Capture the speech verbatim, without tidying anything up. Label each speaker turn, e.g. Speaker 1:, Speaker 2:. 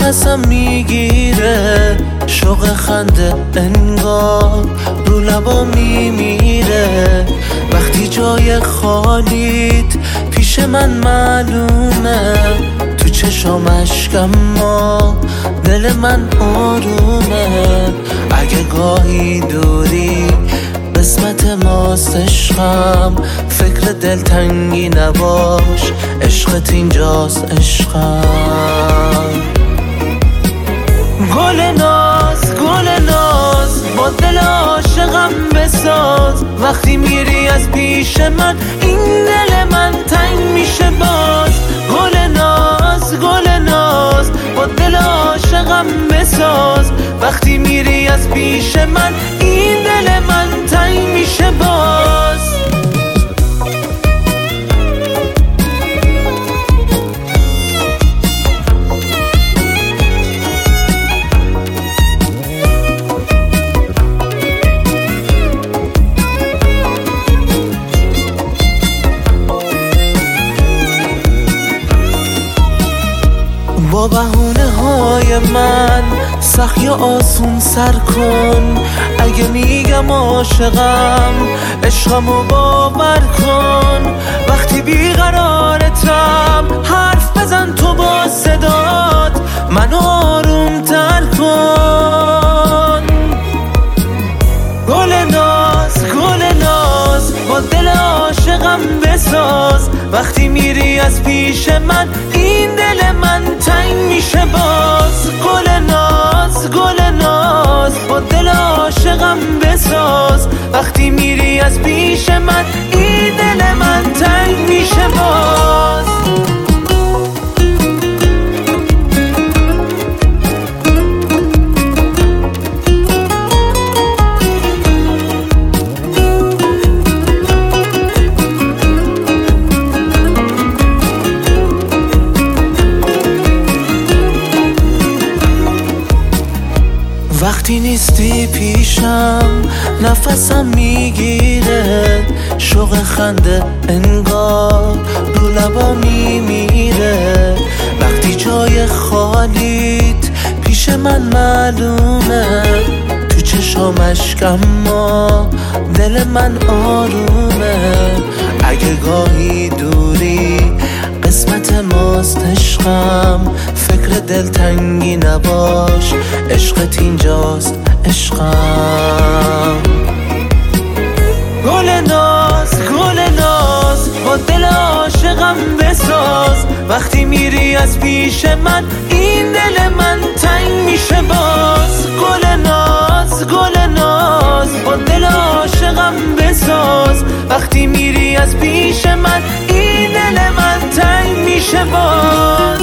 Speaker 1: نفسم میگیره، شوق خنده انگار رو لبا میمیره. وقتی جای خالیت پیش من معلومه، تو چشام اشکم ما دل من آرومه. اگه گاهی دوری قسمت ماست عشقم، فکر دلتنگی نباش، عشقت اینجاست عشقم. گل ناز گل ناز با دل عاشقم بساز، وقتی میری از پیش من این دل من تنگ میشه باز. گل ناز گل ناز با دل عاشقم بساز، وقتی میری از پیش من این دل من تنگ میشه باز. با بهونه های من سخت یا آسون سر کن، اگه میگم عاشقم عشقمو باور کن. وقتی بیقرارتم حرف بزن تو با صدات، منو آروم تر کن. گل ناز گل ناز با دل عاشقم بساز، وقتی میری از پیش من این دل من تنگ میشه باز. گل ناز گل ناز با دل عاشقم بساز، وقتی میری از پیش من این دل من تنگ میشه باز. وقتی نیستی پیشم نفسم میگیره، شوق خنده انگار رو لبا میمیره. وقتی جای خالیت پیش من معلومه، تو چشام اشکم ما دل من آرومه. اگه گاهی دوری قسمت ماست عشقم، فکر دلتنگی نباش، عشقت اینجاست عشقم. گل ناز گل ناز با دل عاشقم بساز، وقتی میری از پیش من این دل من تنگ میشه باز. گل ناز گل ناز با دل عاشقم بساز، وقتی میری از پیش من این دل من تنگ میشه باز.